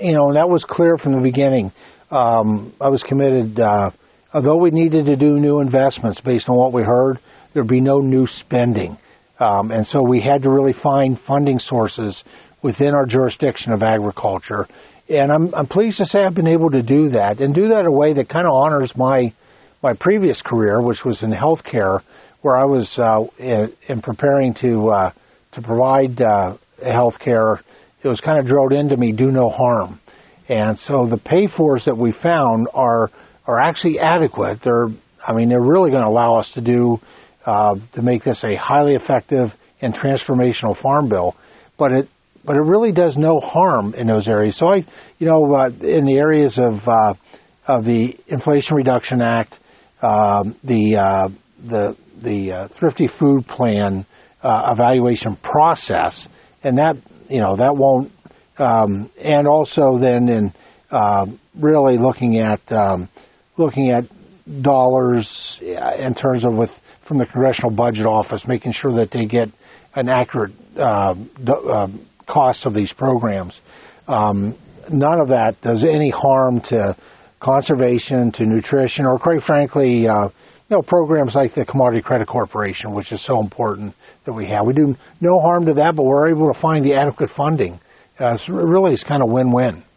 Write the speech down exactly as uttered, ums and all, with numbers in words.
you know, that was clear from the beginning. Um, I was committed, uh, although we needed to do new investments based on what we heard, there'd be no new spending. Um, and so we had to really find funding sources within our jurisdiction of agriculture. And I'm, I'm pleased to say I've been able to do that, and do that in a way that kind of honors my my previous career, which was in healthcare, where I was uh, in, in preparing to uh, to provide uh, healthcare. It was kind of drilled into me, do no harm. And so the pay-fors that we found are are actually adequate. They're, I mean, they're really going to allow us to do uh, to make this a highly effective and transformational farm bill. But it but it really does no harm in those areas. So I, you know, uh, in the areas of uh, of the Inflation Reduction Act, um, the uh, the the uh, Thrifty Food Plan uh, evaluation process, and that you know that won't. Um, and also then in uh, really looking at um, looking at dollars in terms of with from the Congressional Budget Office, making sure that they get an accurate uh, d- uh, cost of these programs. Um, none of that does any harm to conservation, to nutrition, or quite frankly, uh, you know, programs like the Commodity Credit Corporation, which is so important that we have. We do no harm to that, but we're able to find the adequate funding. Uh, so really, it's kind of win-win.